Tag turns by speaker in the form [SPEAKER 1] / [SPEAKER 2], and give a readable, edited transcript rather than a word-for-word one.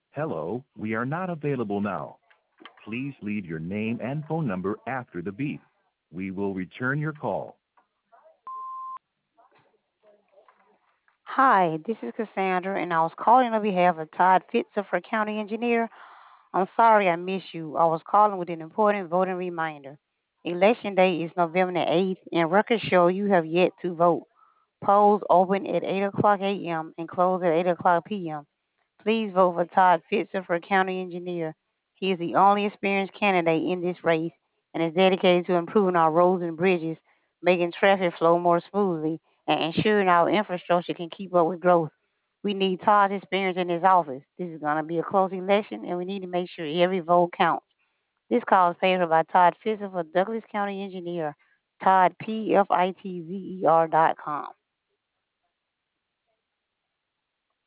[SPEAKER 1] Hello, we are not available now. Please leave your name and phone number after the beep. We will return your call.
[SPEAKER 2] Hi, this is Cassandra, and I was calling on behalf of Todd Fitzer for County Engineer. I'm sorry I missed you. I was calling with an important voting reminder. Election day is November the 8th, and records show you have yet to vote. Polls open at 8 o'clock a.m. and close at 8 o'clock p.m. Please vote for Todd Fitzer for County Engineer. He is the only experienced candidate in this race and is dedicated to improving our roads and bridges, making traffic flow more smoothly, and ensuring our infrastructure can keep up with growth. We need Todd's experience in his office. This is going to be a close election, and we need to make sure every vote counts. This call is paid for by Todd Fitzer for Douglas County Engineer, Todd, PFITZER.com.